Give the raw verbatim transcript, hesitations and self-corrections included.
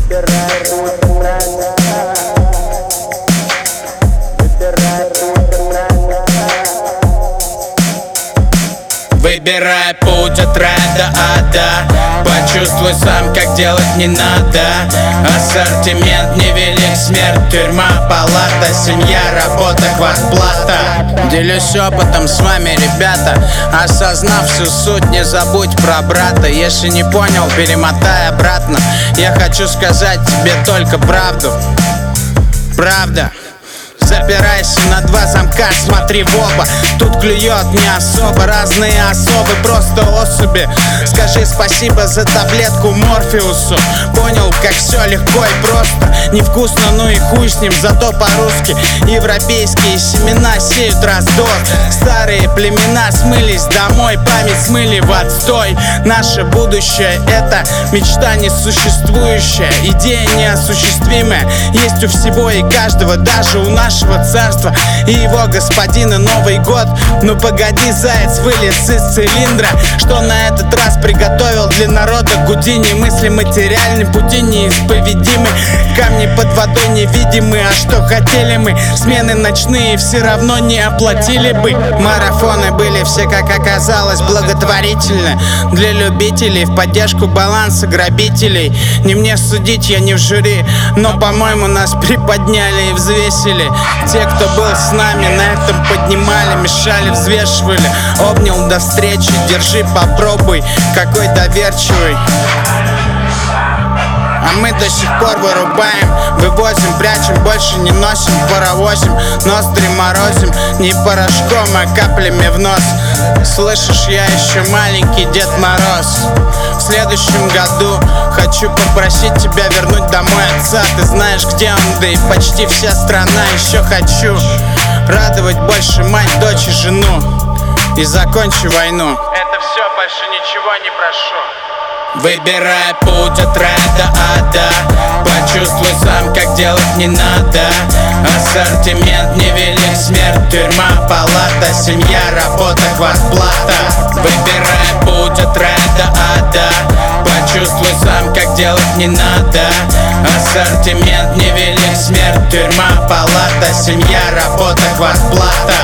Выбирай путь от рая до ада, почувствуй сам, как делать не надо. Ассортимент невелик, смерть, тюрьма, палата, семья, работа, квартплата. Делюсь опытом с вами, ребята, осознав всю суть, не забудь про брата. Если не понял, перемотай обратно. Я хочу сказать тебе только правду. Правда. Запирайся на два замка, смотри в оба. Тут клюет не особо, разные особы, просто особи. Скажи спасибо за таблетку Морфеусу. Понял, как все легко и просто. Невкусно, ну и хуй с ним, зато по-русски. Европейские семена сеют раздор. Старые племена смылись домой, память смыли в отстой. Наше будущее — это мечта несуществующая, идея неосуществимая. Есть у всего и каждого, даже у нашего царства и его господина Новый год. Ну погоди, заяц вылез из цилиндра. Что на этот раз приготовил для народа Гудини? Мысли материальны, пути неисповедимы, камни под водой невидимы. А что хотели мы? Смены ночные все равно не оплатили бы. Марафоны были все, как оказалось, благотворительны для любителей, в поддержку баланса грабителей. Не мне судить, я не в жюри, но, по-моему, нас приподняли и взвесили. Те, кто был с нами, на этом поднимали, мешали, взвешивали. Обнял, до встречи, держи, попробуй, какой доверчивый. А мы до сих пор вырубаем, вывозим, прячем, больше не носим, паровозим, ноздри морозим, не порошком, а каплями в нос. Слышишь, я еще маленький Дед Мороз. В следующем году хочу попросить тебя вернуть домой отца. Ты знаешь, где он, да и почти вся страна. Еще хочу радовать больше мать, дочь и жену. И закончи войну. Это все, больше ничего не прошу. Выбирай путь от рая до ада, почувствуй сам, как делать не надо. Ассортимент невелик, смерть, тюрьма, палата, семья, работа, квартплата. Выбирай путь от рая до ада, почувствуй сам, как делать не надо. Ассортимент невелик, смерть, тюрьма, палата, семья, работа, квартплата.